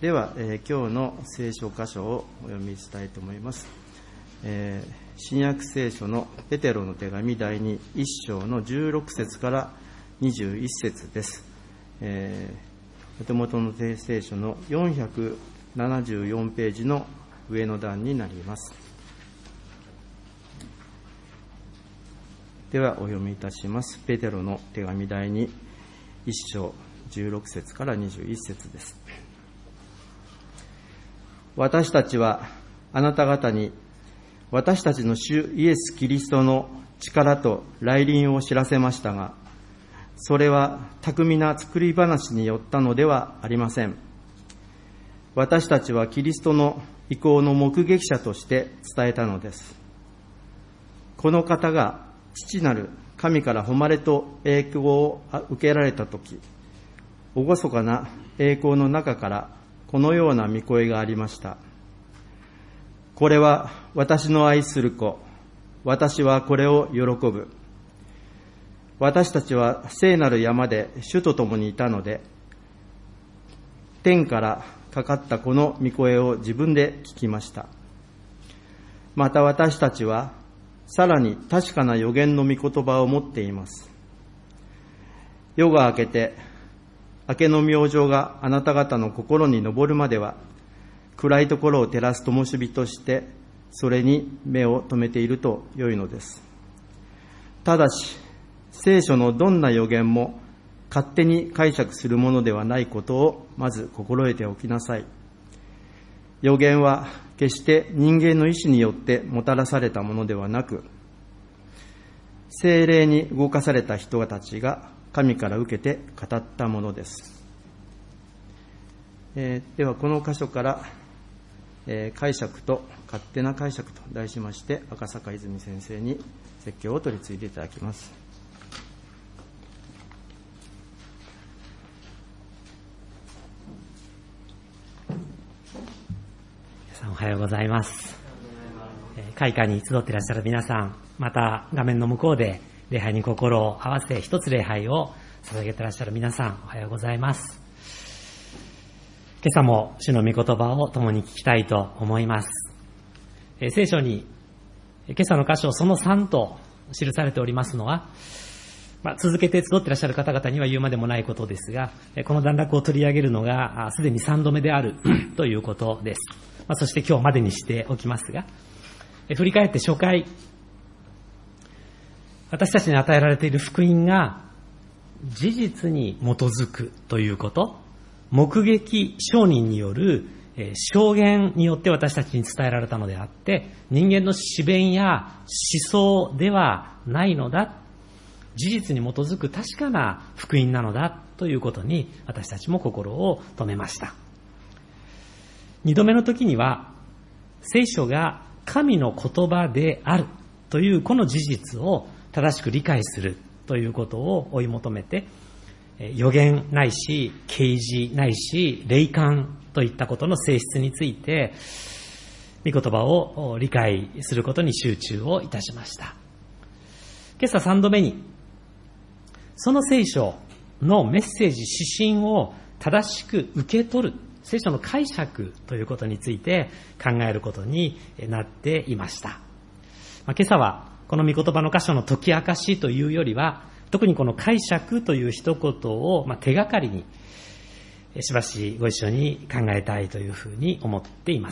では、今日の聖書箇所をお読みしたいと思います。新約聖書のペテロの手紙第2、1章の16節から21節です。お手元の聖書の474ページの上の段になります。ではお読みいたします。ペテロの手紙第2、1章16節から21節です。私たちはあなた方に私たちの主イエス・キリストの力と来臨を知らせましたが、それは巧みな作り話によったのではありません。私たちはキリストの意向の目撃者として伝えたのです。この方が父なる神から誉れと栄光を受けられたとき、厳かな栄光の中からこのような御声がありました。これは私の愛する子、私はこれを喜ぶ。私たちは聖なる山で主と共にいたので、天からかかったこの御声を自分で聞きました。また私たちはさらに確かな預言の御言葉を持っています。夜が明けて明けの明星があなた方の心に昇るまでは、暗いところを照らす灯火としてそれに目を留めていると良いのです。ただし聖書のどんな預言も勝手に解釈するものではないことをまず心得ておきなさい。預言は決して人間の意志によってもたらされたものではなく、聖霊に動かされた人たちが神から受けて語ったものです。ではこの箇所から、解釈と勝手な解釈と題しまして、赤坂泉先生に説教を取り次いでいただきます。 皆さんおはようございます。会館に集っていらっしゃる皆さん、また画面の向こうで礼拝に心を合わせ一つ礼拝を捧げていらっしゃる皆さん、おはようございます。今朝も主の御言葉を共に聞きたいと思います。聖書に今朝の箇所その3と記されておりますのは、続けて集っていらっしゃる方々には言うまでもないことですが、この段落を取り上げるのがすでに3度目であるということです。そして今日までにしておきますが、振り返って初回、私たちに与えられている福音が事実に基づくということ、目撃証人による証言によって私たちに伝えられたのであって、人間の思弁や思想ではないのだ、事実に基づく確かな福音なのだということに私たちも心を留めました。2度目の時には、聖書が神の言葉であるというこの事実を正しく理解するということを追い求めて、預言ないし啓示ないし霊感といったことの性質について御言葉を理解することに集中をいたしました。今朝3度目に、その聖書のメッセージ指針を正しく受け取る、聖書の解釈ということについて考えることになっていました。今朝はこの御言葉の箇所の解き明かしというよりは、特にこの解釈という一言を手がかりにしばしご一緒に考えたいというふうに思っています。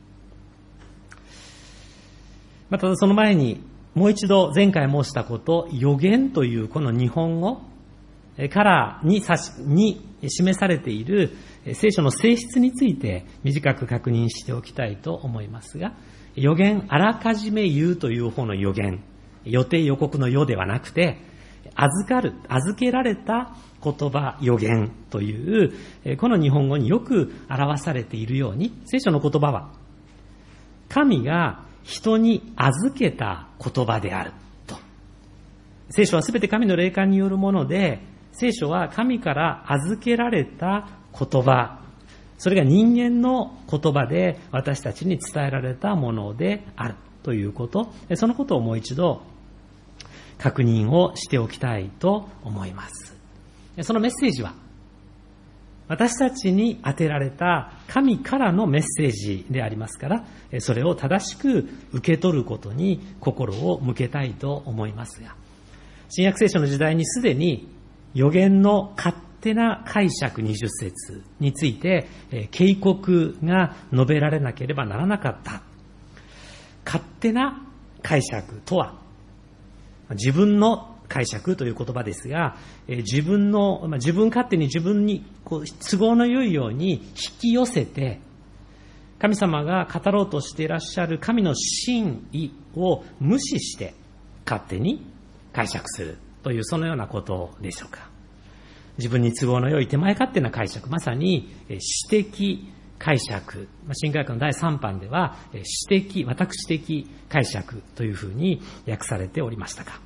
ただその前にもう一度前回申したこと、預言というこの日本語からに示されている聖書の性質について短く確認しておきたいと思いますが、預言、あらかじめ言うという方の預言、予定予告の予ではなくて、預けられた言葉、預言というこの日本語によく表されているように、聖書の言葉は神が人に預けた言葉であると。聖書はすべて神の霊感によるもので、聖書は神から預けられた言葉、それが人間の言葉で私たちに伝えられたものであるということ、そのことをもう一度確認をしておきたいと思います。そのメッセージは、 私たちに当てられた神からのメッセージでありますから、それを正しく受け取ることに心を向けたいと思いますが、新約聖書の時代にすでに預言の勝手な解釈20節について警告が述べられなければならなかった。勝手な解釈とは、自分の解釈という言葉ですが、自分勝手に自分に都合の良いように引き寄せて、神様が語ろうとしていらっしゃる神の真意を無視して勝手に解釈するという、そのようなことでしょうか。自分に都合の良い手前勝手な解釈、まさに私的解釈、新科学の第3版では私的解釈というふうに訳されておりましたが、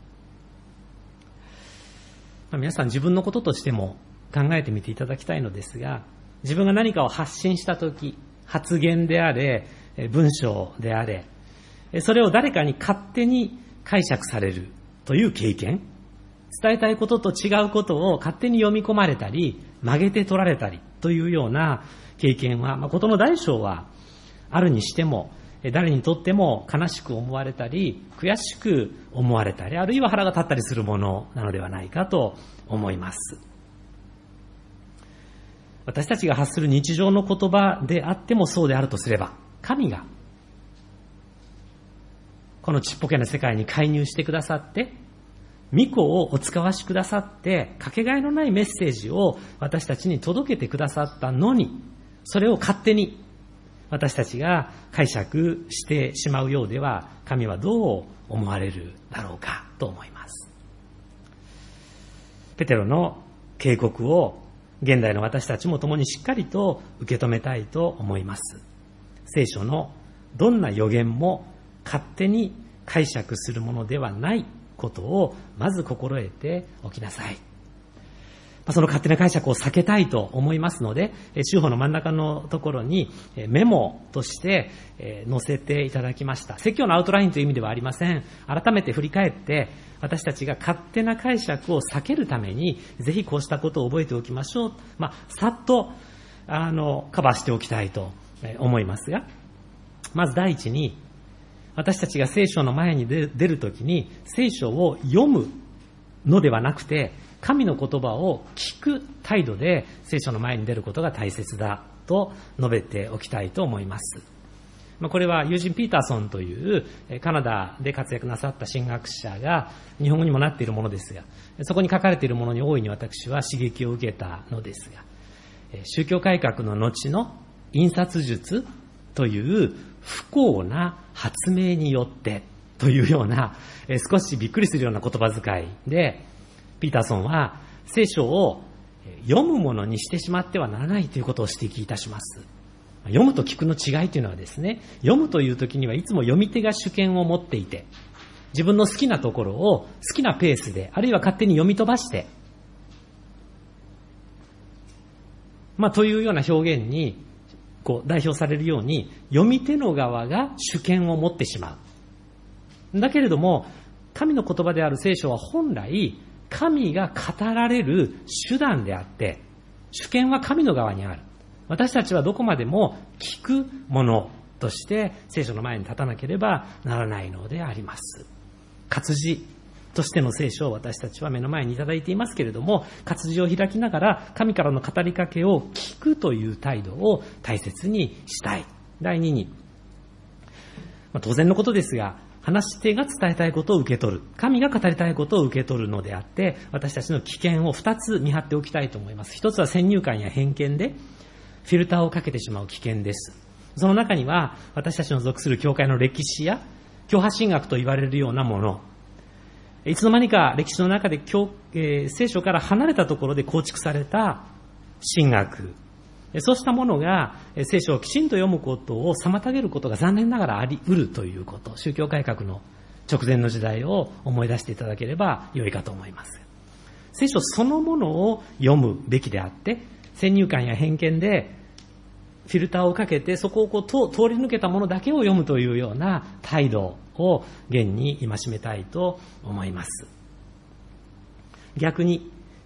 皆さん自分のこととしても考えてみていただきたいのですが、自分が何かを発信したとき、発言であれ、文章であれ、それを誰かに勝手に解釈されるという経験、伝えたいことと違うことを勝手に読み込まれたり、曲げて取られたりというような経験は、事の大小はあるにしても、誰にとっても悲しく思われたり、悔しく思われたり、あるいは腹が立ったりするものなのではないかと思います。私たちが発する日常の言葉であってもそうであるとすれば、神がこのちっぽけな世界に介入してくださって、御子をお使わしくださって、かけがえのないメッセージを私たちに届けてくださったのに、それを勝手に私たちが解釈してしまうようでは、神はどう思われるだろうかと思います。ペテロの警告を現代の私たちも共にしっかりと受け止めたいと思います。聖書のどんな預言も勝手に解釈するものではないことをまず心得ておきなさい。その勝手な解釈を避けたいと思いますので、週報の真ん中のところにメモとして載せていただきました。説教のアウトラインという意味ではありません。改めて振り返って、私たちが勝手な解釈を避けるために、ぜひこうしたことを覚えておきましょう。さっとカバーしておきたいと思いますが、まず第一に、私たちが聖書の前に出るときに、聖書を読むのではなくて、神の言葉を聞く態度で聖書の前に出ることが大切だと述べておきたいと思います。これはユージン・ピーターソンというカナダで活躍なさった神学者が日本語にもなっているものですが、そこに書かれているものに大いに私は刺激を受けたのですが、宗教改革の後の印刷術という不幸な発明によってというような少しびっくりするような言葉遣いで、ピーターソンは聖書を読むものにしてしまってはならないということを指摘いたします。読むと聞くの違いというのはですね、読むという時にはいつも読み手が主権を持っていて、自分の好きなところを好きなペースで、あるいは勝手に読み飛ばして、というような表現に代表されるように、読み手の側が主権を持ってしまう。だけれども、神の言葉である聖書は本来、神が語られる手段であって、主権は神の側にある。私たちはどこまでも聞くものとして聖書の前に立たなければならないのであります。活字としての聖書を私たちは目の前にいただいていますけれども、活字を開きながら神からの語りかけを聞くという態度を大切にしたい。第二に、当然のことですが、話し手が伝えたいことを受け取る。神が語りたいことを受け取るのであって、私たちの危険を2つ見張っておきたいと思います。1つは先入観や偏見でフィルターをかけてしまう危険です。その中には、私たちの属する教会の歴史や教派神学と言われるようなもの、いつの間にか歴史の中で聖書から離れたところで構築された神学、そうしたものが聖書をきちんと読むことを妨げることが残念ながらあり得るということ、宗教改革の直前の時代を思い出していただければ良いかと思います。聖書そのものを読むべきであって、先入観や偏見でフィルターをかけてそこを通り抜けたものだけを読むというような態度を現に戒めたいと思います。逆に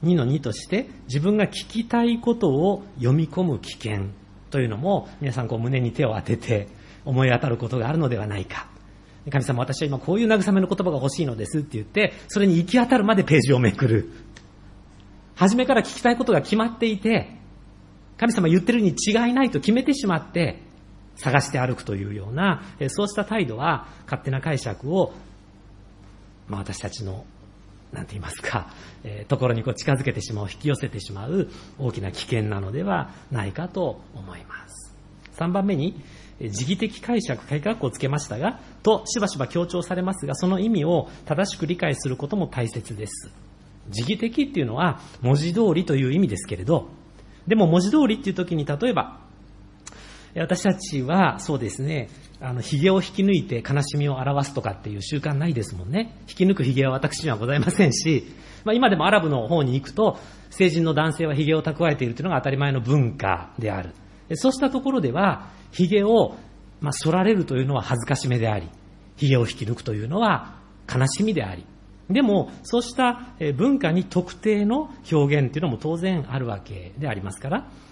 2-2として、自分が聞きたいことを読み込む危険というのも、皆さん胸に手を当てて思い当たることがあるのではないか。神様、私は今こういう慰めの言葉が欲しいのですって言って、それに行き当たるまでページをめくる。初めから聞きたいことが決まっていて、神様言ってるに違いないと決めてしまって、探して歩くというような、そうした態度は勝手な解釈を、私たちの、なんて言いますか、ところに近づけてしまう、引き寄せてしまう大きな危険なのではないかと思います。3番目に、時義的解釈、鍵括弧をつけましたが、としばしば強調されますが、その意味を正しく理解することも大切です。時義的っていうのは文字通りという意味ですけれど、でも文字通りっていう時に、例えば私たちはそうですね、髭を引き抜いて悲しみを表すとかっていう習慣ないですもんね。引き抜く髭は私にはございませんし、今でもアラブの方に行くと、成人の男性は髭を蓄えているというのが当たり前の文化である。そうしたところでは、髭を剃られるというのは恥ずかしめであり、髭を引き抜くというのは悲しみであり、でもそうした文化に特定の表現というのも当然あるわけでありますから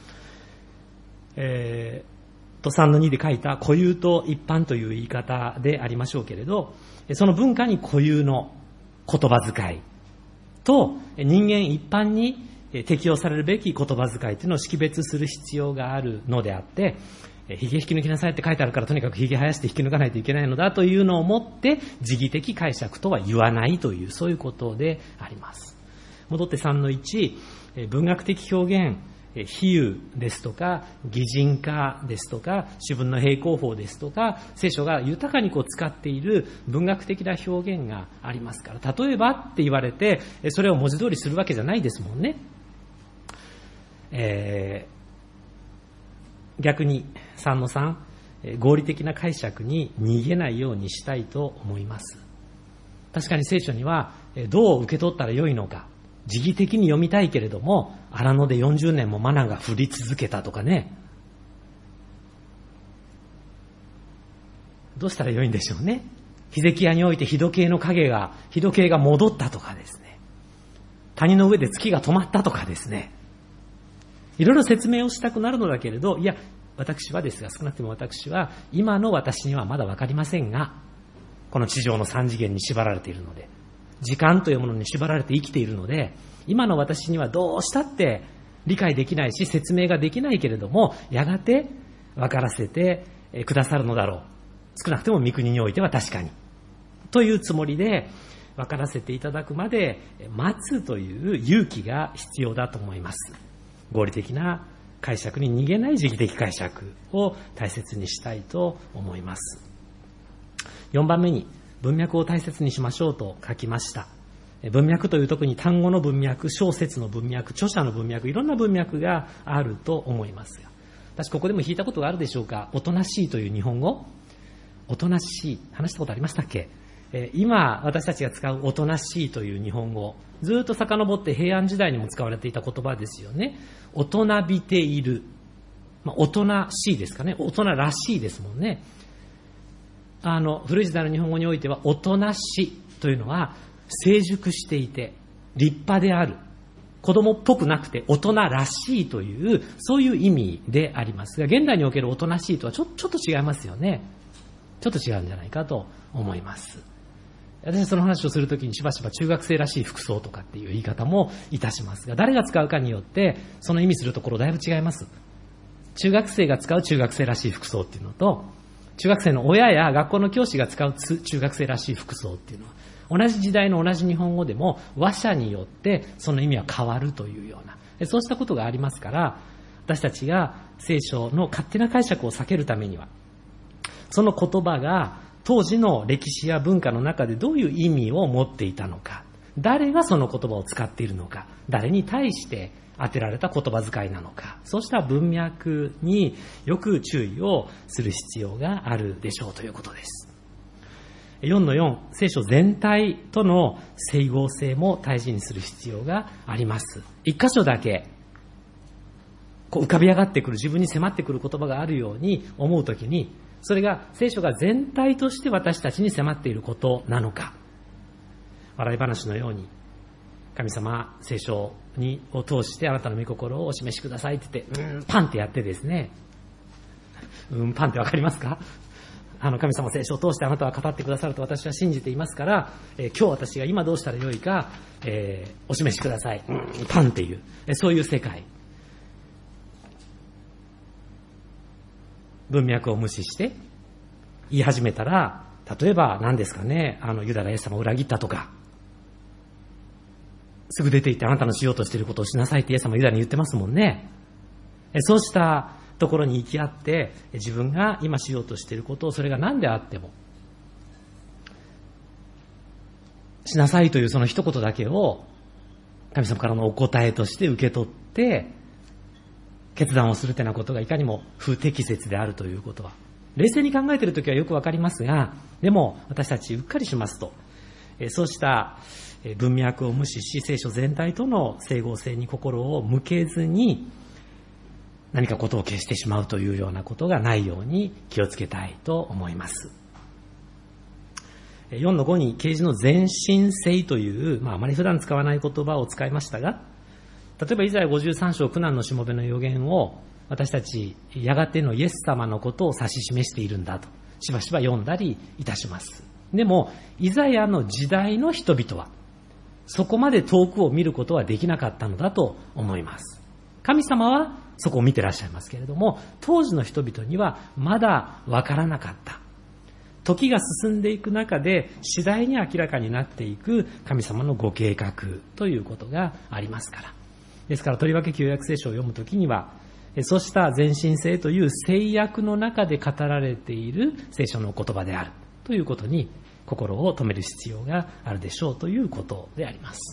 、3-2で書いた固有と一般という言い方でありましょうけれど、その文化に固有の言葉遣いと人間一般に適用されるべき言葉遣いというのを識別する必要があるのであって、髭引き抜きなさいって書いてあるからとにかく髭生やして引き抜かないといけないのだというのをもって時義的解釈とは言わないという、そういうことであります。戻って3-1、文学的表現、比喩ですとか擬人化ですとか主文の平行法ですとか、聖書が豊かに使っている文学的な表現がありますから、例えばって言われてそれを文字通りするわけじゃないですもんね。逆に3-3、合理的な解釈に逃げないようにしたいと思います。確かに聖書にはどう受け取ったらよいのか、時義的に読みたいけれども、荒野で40年もマナが降り続けたとかね、どうしたらよいんでしょうね。ヒゼキヤにおいて日時計が戻ったとかですね、谷の上で月が止まったとかですね、いろいろ説明をしたくなるのだけれど、いや、私はですが、少なくとも私は、今の私にはまだわかりませんが、この地上の3次元に縛られているので、時間というものに縛られて生きているので、今の私にはどうしたって理解できないし、説明ができないけれども、やがて分からせてくださるのだろう。少なくとも御国においては確かに。というつもりで、分からせていただくまで待つという勇気が必要だと思います。合理的な解釈に逃げない時義的解釈を大切にしたいと思います。4番目に、文脈を大切にしましょうと書きました。文脈という特に単語の文脈、小説の文脈、著者の文脈、いろんな文脈があると思いますが、私ここでも弾いたことがあるでしょうか。おとなしいという日本語、おとなしい、話したことありましたっけ。今私たちが使うおとなしいという日本語、ずっと遡って平安時代にも使われていた言葉ですよね。大人びている、おとなしいですかね、大人らしいですもんね。古い時代の日本語においては、おとなしというのは成熟していて立派である、子供っぽくなくて大人らしいという、そういう意味でありますが、現代におけるおとなしいとはちょっと違いますよね。ちょっと違うんじゃないかと思います。私はその話をするときにしばしば中学生らしい服装とかっていう言い方もいたしますが、誰が使うかによってその意味するところだいぶ違います。中学生が使う中学生らしい服装っていうのと、中学生の親や学校の教師が使う中学生らしい服装っていうのは、同じ時代の同じ日本語でも話者によってその意味は変わるというような、そうしたことがありますから、私たちが聖書の勝手な解釈を避けるためには、その言葉が当時の歴史や文化の中でどういう意味を持っていたのか、誰がその言葉を使っているのか、誰に対して当てられた言葉遣いなのか、そうした文脈によく注意をする必要があるでしょうということです。4-4、聖書全体との整合性も大事にする必要があります。一箇所だけ浮かび上がってくる、自分に迫ってくる言葉があるように思うときに、それが聖書が全体として私たちに迫っていることなのか、笑い話のように神様、聖書を通してあなたの御心をお示しくださいって言って、パンってやってですね、パンってわかりますか？神様、聖書を通してあなたは語ってくださると私は信じていますから、今日私が今どうしたらよいか、お示しください。パンっていう、そういう世界。文脈を無視して言い始めたら、例えば何ですかね、ユダがイエス様を裏切ったとか、すぐ出て行ってあなたのしようとしていることをしなさいってイエス様ユダに言ってますもんね。そうしたところに行き合って、自分が今しようとしていることを、それが何であってもしなさいというその一言だけを神様からのお答えとして受け取って決断をするというようなことがいかにも不適切であるということは、冷静に考えているときはよくわかりますが、でも私たちうっかりしますと、そうした文脈を無視し、聖書全体との整合性に心を向けずに何かことを消してしまうというようなことがないように気をつけたいと思います。4-5に啓示の前進性という、あまり普段使わない言葉を使いましたが、例えばイザヤ53章苦難のしもべの予言を私たちやがてのイエス様のことを指し示しているんだとしばしば読んだりいたします。でもイザヤの時代の人々はそこまで遠くを見ることはできなかったのだと思います。神様はそこを見てらっしゃいますけれども、当時の人々にはまだわからなかった。時が進んでいく中で次第に明らかになっていく神様のご計画ということがありますから。ですからとりわけ旧約聖書を読むときには、そうした前進性という制約の中で語られている聖書の言葉であるということに心を留める必要があるでしょうということであります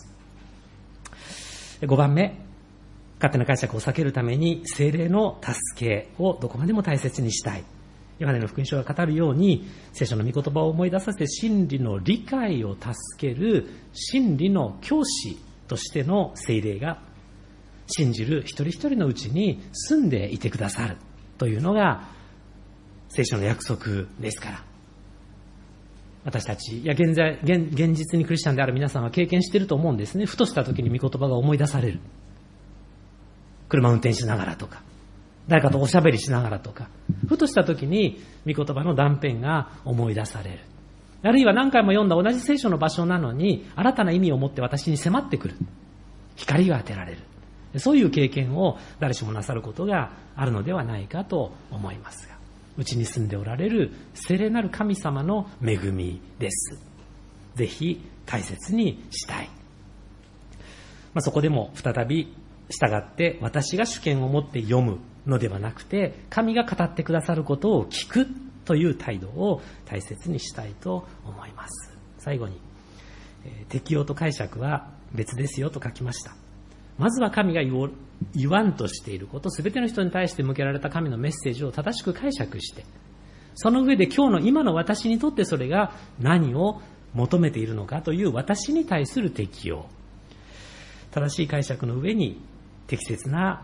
。5番目、勝手な解釈を避けるために聖霊の助けをどこまでも大切にしたい。ヨハネの福音書が語るように、聖書の御言葉を思い出させ真理の理解を助ける真理の教師としての聖霊が信じる一人一人のうちに住んでいてくださるというのが聖書の約束ですから。私たち、現実にクリスチャンである皆さんは経験していると思うんですね。ふとした時に御言葉が思い出される。車運転しながらとか、誰かとおしゃべりしながらとか、ふとした時に御言葉の断片が思い出される。あるいは何回も読んだ同じ聖書の場所なのに、新たな意味を持って私に迫ってくる。光が当てられる。そういう経験を誰しもなさることがあるのではないかと思いますが、うちに住んでおられる聖霊なる神様の恵みです。ぜひ大切にしたい。そこでも再び従って私が主権を持って読むのではなくて、神が語ってくださることを聞くという態度を大切にしたいと思います。最後に、適用と解釈は別ですよと書きました。まずは神が言わんとしていること、すべての人に対して向けられた神のメッセージを正しく解釈して、その上で今日の今の私にとってそれが何を求めているのかという私に対する適用。正しい解釈の上に適切な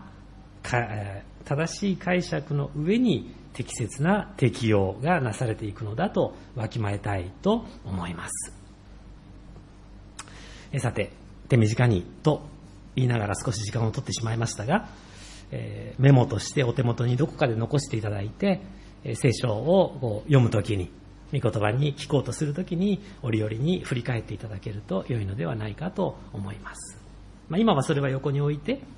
適用がなされていくのだとわきまえたいと思います。さて、手短にと言いながら少し時間を取ってしまいましたが、メモとしてお手元にどこかで残していただいて、聖書を読むときに、御言葉に聞こうとするときに折々に振り返っていただけると良いのではないかと思います。今はそれは横に置いて、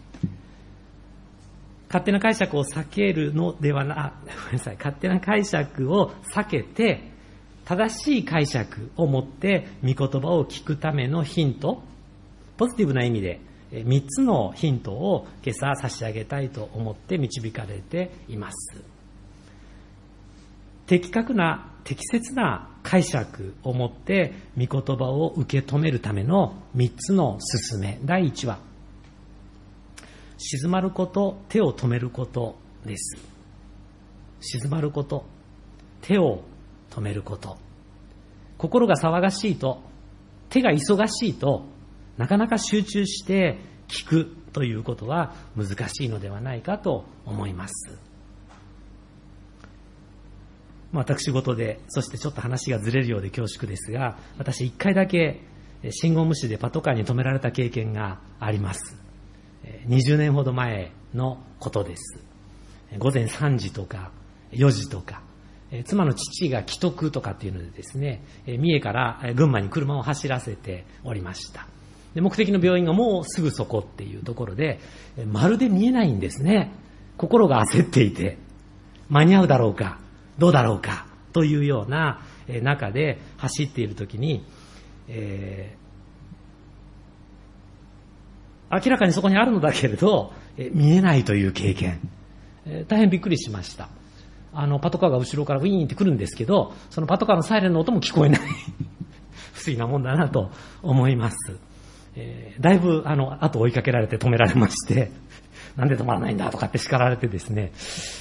勝手な解釈を避けるのでは勝手な解釈を避けて、正しい解釈を持って御言葉を聞くためのヒント、ポジティブな意味で3つのヒントを今朝差し上げたいと思って導かれています。的確な適切な解釈を持って御言葉を受け止めるための3つの勧め。第1は、静まること、手を止めることです。静まること、手を止めること。心が騒がしいと、手が忙しいと、なかなか集中して聞くということは難しいのではないかと思います。私事で、そしてちょっと話がずれるようで恐縮ですが、私1回だけ信号無視でパトカーに止められた経験があります。20年ほど前のことです。午前3時とか4時とか、妻の父が危篤とかっていうのでですね、三重から群馬に車を走らせておりました。で、目的の病院がもうすぐそこっていうところで、まるで見えないんですね。心が焦っていて、間に合うだろうか、どうだろうかというような中で走っているときに、明らかにそこにあるのだけれど、見えないという経験、大変びっくりしました。パトカーが後ろからウィーンって来るんですけど、そのパトカーのサイレンの音も聞こえない不思議なもんだなと思います。だいぶ後追いかけられて止められまして、なんで止まらないんだとかって叱られてですね、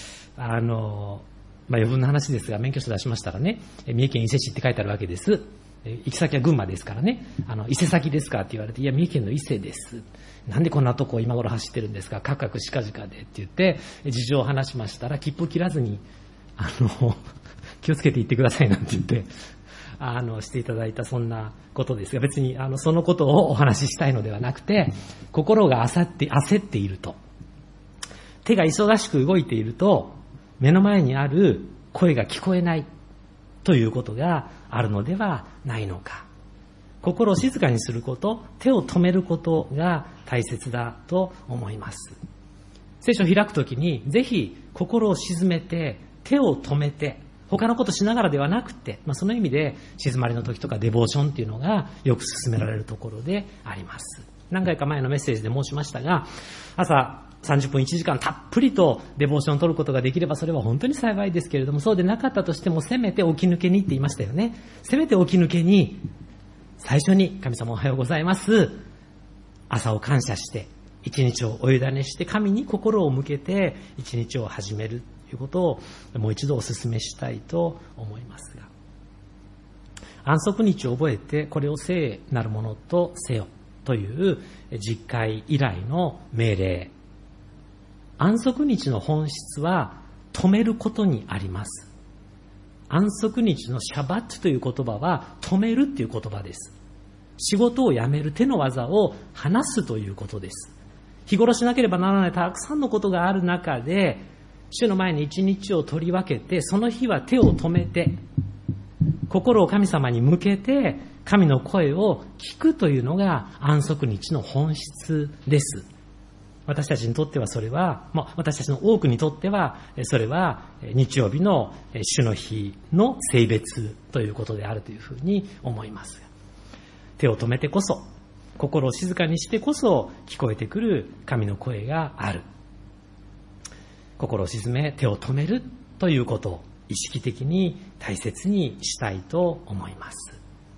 余分な話ですが、免許証出しましたらね、三重県伊勢市って書いてあるわけです。行き先は群馬ですからね、伊勢崎ですかって言われて、いや、三重県の伊勢です。なんでこんなとこ今頃走ってるんですか、カクカクしかじかでって言って、事情を話しましたら、切符切らずに、気をつけて行ってくださいなんて言って、していただいたそんなことですが、別にそのことをお話ししたいのではなくて、心が焦っていると、手が忙しく動いていると、目の前にある声が聞こえないということがあるのではないのか。心を静かにすること、手を止めることが大切だと思います。聖書を開くときに、ぜひ心を静めて、手を止めて、他のことしながらではなくて、その意味で静まりの時とかデボーションっていうのがよく進められるところであります。何回か前のメッセージで申しましたが、朝30分1時間たっぷりとデボーションを取ることができればそれは本当に幸いですけれども、そうでなかったとしてもせめて起き抜けにって言いましたよね。せめて起き抜けに最初に神様おはようございます、朝を感謝して一日をお委ねして神に心を向けて一日を始めるということをもう一度お勧めしたいと思いますが、安息日を覚えてこれを聖なるものとせよという実会以来の命令。安息日の本質は止めることにあります。安息日のシャバットという言葉は止めるっていう言葉です。仕事を辞める、手の技を離すということです。日頃しなければならないたくさんのことがある中で、主の前に一日を取り分けて、その日は手を止めて、心を神様に向けて、神の声を聞くというのが安息日の本質です。私たちにとってはそれは、私たちの多くにとっては、それは日曜日の主の日の聖別ということであるというふうに思います。手を止めてこそ、心を静かにしてこそ聞こえてくる神の声がある。心を静め、手を止めるということを意識的に大切にしたいと思います。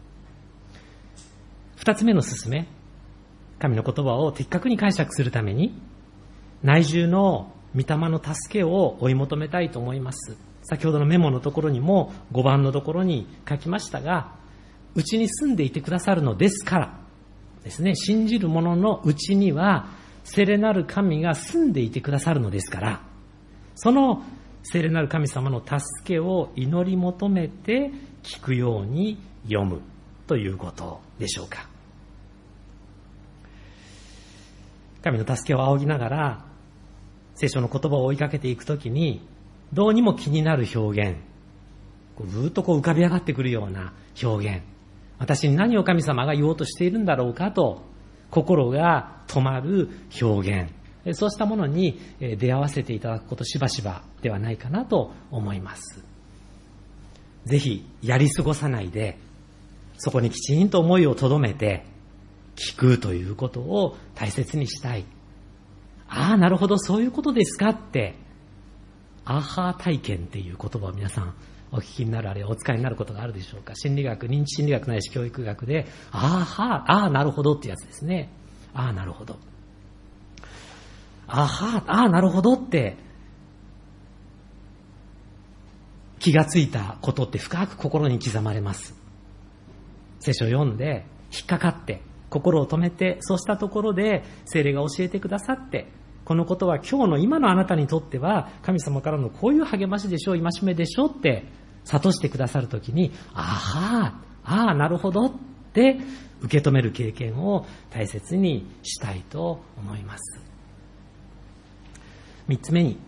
二つ目の勧め、神の言葉を的確に解釈するために、内住の御霊の助けを追い求めたいと思います。先ほどのメモのところにも5番のところに書きましたが、うちに住んでいてくださるのですからですね、信じる者のうちには聖霊なる神が住んでいてくださるのですから、その聖霊なる神様の助けを祈り求めて聞くように読むということでしょうか。神の助けを仰ぎながら聖書の言葉を追いかけていくときに、どうにも気になる表現、ずっと浮かび上がってくるような表現、私に何を神様が言おうとしているんだろうかと心が止まる表現、そうしたものに出会わせていただくことしばしばではないかなと思います。ぜひやり過ごさないで、そこにきちんと思いをとどめて聞くということを大切にしたい。ああ、なるほど、そういうことですかって、アーハー体験っていう言葉を皆さんお聞きになる、あるいはお使いになることがあるでしょうか。心理学、認知心理学ないし教育学で、ああ、なるほどってやつですね。ああ、なるほど。なるほどって気がついたことって深く心に刻まれます。聖書を読んで引っかかって心を止めて、そうしたところで聖霊が教えてくださって、このことは今日の今のあなたにとっては神様からのこういう励ましでしょう、戒めでしょうって諭してくださるときに、なるほどっって受け止める経験を大切にしたいと思います。3つ目に、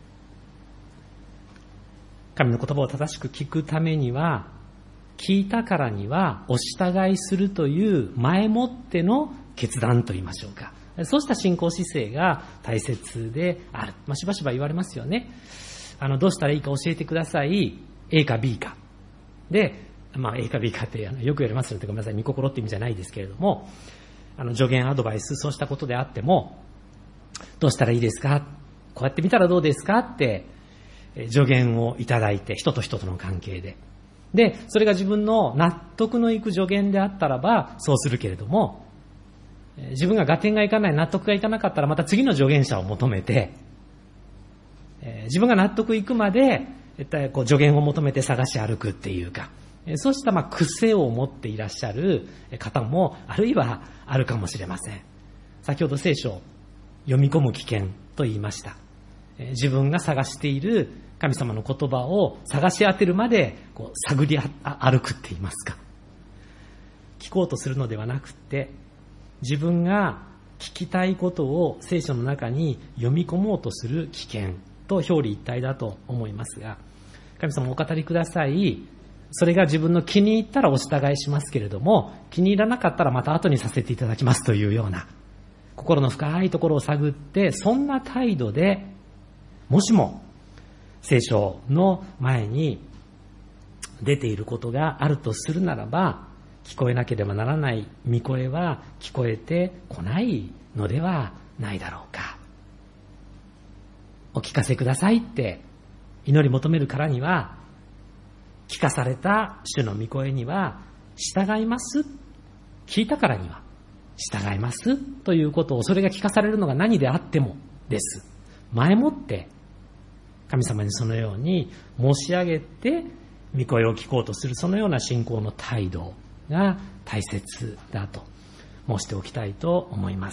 神の言葉を正しく聞くためには、聞いたからにはお従いするという前もっての決断といいましょうか。そうした信仰姿勢が大切である。しばしば言われますよね。どうしたらいいか教えてください。A か B か。で、A か B かってよく言われますので、ごめんなさい、見心って意味じゃないですけれども、助言アドバイス、そうしたことであっても、どうしたらいいですか、こうやって見たらどうですかって助言をいただいて、人と人との関係で。で、それが自分の納得のいく助言であったらば、そうするけれども、自分が合点がいかない、納得がいかなかったら、また次の助言者を求めて、自分が納得いくまで、助言を求めて探し歩くっていうか、そうした癖を持っていらっしゃる方も、あるいはあるかもしれません。先ほど聖書を読み込む危険と言いました。自分が探している神様の言葉を探し当てるまで探り歩くって言いますか。聞こうとするのではなくって、自分が聞きたいことを聖書の中に読み込もうとする危険と表裏一体だと思いますが、神様お語りください。それが自分の気に入ったらお従いしますけれども、気に入らなかったらまた後にさせていただきますというような、心の深いところを探って、そんな態度で、もしも聖書の前に出ていることがあるとするならば、聞こえなければならない御声は聞こえてこないのではないだろうか。お聞かせくださいって祈り求めるからには、聞かされた主の御声には従います。聞いたからには従いますということを、それが聞かされるのが何であってもです。前もって神様にそのように申し上げて御声を聞こうとする、そのような信仰の態度が大切だと申しておきたいと思います。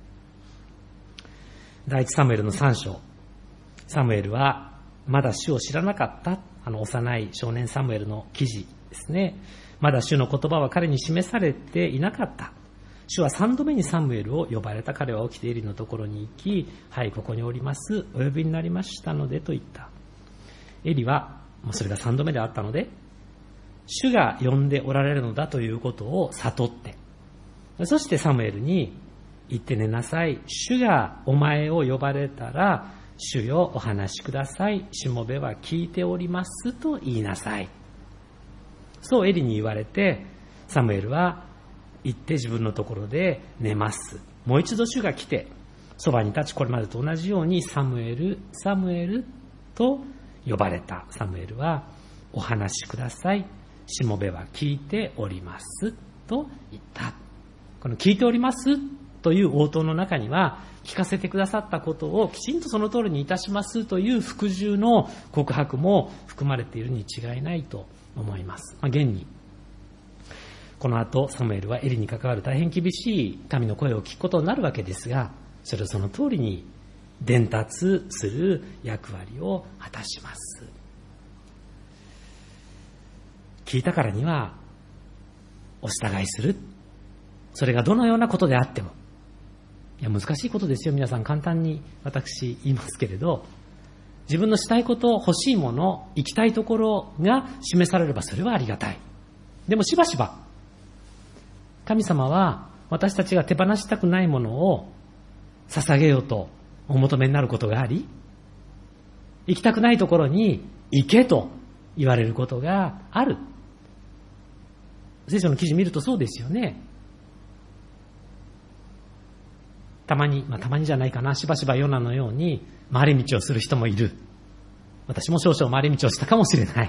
第一サムエルの3章、サムエルはまだ主を知らなかった、幼い少年サムエルの記事ですね。まだ主の言葉は彼に示されていなかった。主は3度目にサムエルを呼ばれた。彼は起きてエリのところに行き、はい、ここにおります。お呼びになりましたのでと言った。エリは、それが3度目であったので、主が呼んでおられるのだということを悟って、そしてサムエルに行って寝なさい。主がお前を呼ばれたら、主よお話しください。しもべは聞いておりますと言いなさい。そうエリに言われて、サムエルは行って自分のところで寝ます。もう一度主が来て、そばに立ち、これまでと同じようにサムエル、サムエルと呼ばれた。サムエルはお話しください。しもべは聞いておりますと言った。この聞いておりますという応答の中には、聞かせてくださったことをきちんとその通りにいたしますという服従の告白も含まれているに違いないと思います。現にこの後サムエルはエリに関わる大変厳しい神の声を聞くことになるわけですが、それをその通りに伝達する役割を果たします。聞いたからにはお従いする。それがどのようなことであっても、いや難しいことですよ。皆さん、簡単に私言いますけれど、自分のしたいこと、欲しいもの、行きたいところが示されればそれはありがたい。でもしばしば神様は私たちが手放したくないものを捧げようとお求めになることがあり、行きたくないところに行けと言われることがある。聖書の記事見るとそうですよね。たまにじゃないかな、しばしばヨナのように回り道をする人もいる。私も少々回り道をしたかもしれない。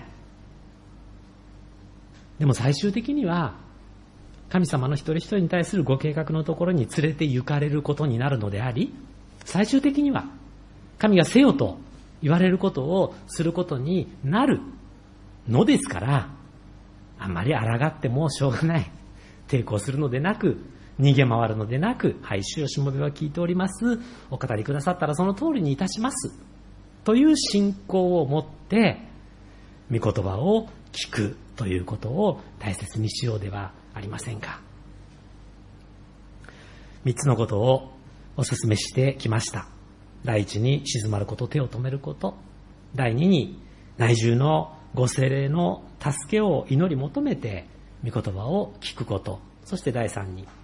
でも最終的には神様の一人一人に対するご計画のところに連れて行かれることになるのであり、最終的には神がせよと言われることをすることになるのですから、あんまり抗ってもしょうがない。抵抗するのでなく、逃げ回るのでなく、はい、主よしもべは聞いております。お語りくださったらその通りにいたします。という信仰を持って、御言葉を聞くということを大切にしようではありませんか。3つのことをお勧めしてきました。第一に静まること、手を止めること。第二に内住のご聖霊の助けを祈り求めて御言葉を聞くこと。そして第三に、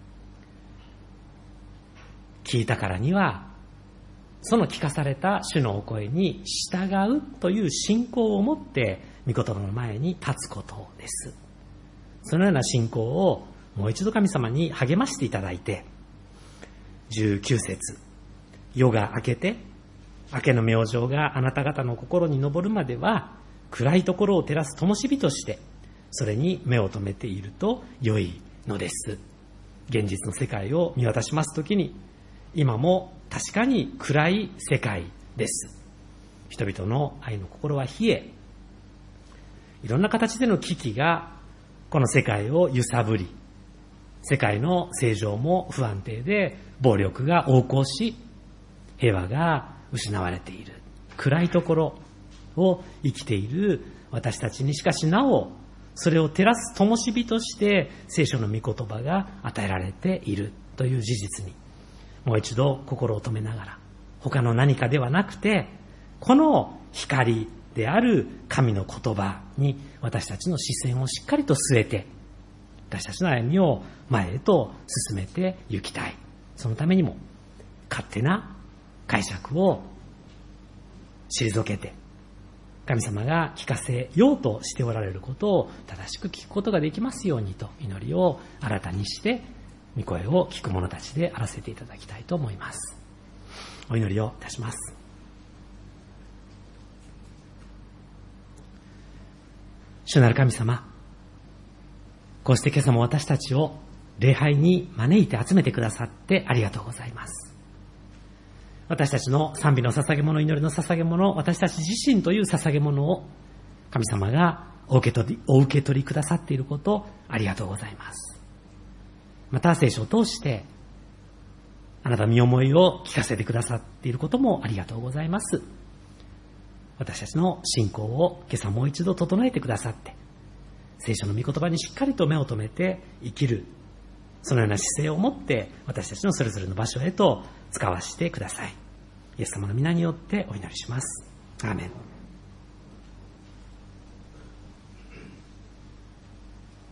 聞いたからにはその聞かされた主のお声に従うという信仰を持って御言葉の前に立つことです。そのような信仰をもう一度神様に励ましていただいて、19節、夜が明けて明けの明星があなた方の心に昇るまでは暗いところを照らす灯火としてそれに目を留めていると良いのです。現実の世界を見渡しますときに、今も確かに暗い世界です。人々の愛の心は冷え、いろんな形での危機がこの世界を揺さぶり、世界の正常も不安定で暴力が横行し、平和が失われている暗いところを生きている私たちに、しかしなおそれを照らす灯火として聖書の御言葉が与えられているという事実にもう一度心を止めながら、他の何かではなくてこの光である神の言葉に私たちの視線をしっかりと据えて、私たちの歩みを前へと進めて行きたい。そのためにも勝手な解釈を退けて、神様が聞かせようとしておられることを正しく聞くことができますようにと祈りを新たにして御声を聞く者たちであらせていただきたいと思います。お祈りをいたします。主なる神様、こうして今朝も私たちを礼拝に招いて集めてくださってありがとうございます。私たちの賛美の捧げ物、祈りの捧げ物、私たち自身という捧げ物を神様がお受け取りくださっていることありがとうございます。また聖書を通してあなたの身思いを聞かせてくださっていることもありがとうございます。私たちの信仰を今朝もう一度整えてくださって、聖書の御言葉にしっかりと目を留めて生きる、そのような姿勢を持って私たちのそれぞれの場所へと使わせてください。イエス様の皆によってお祈りします。アーメン。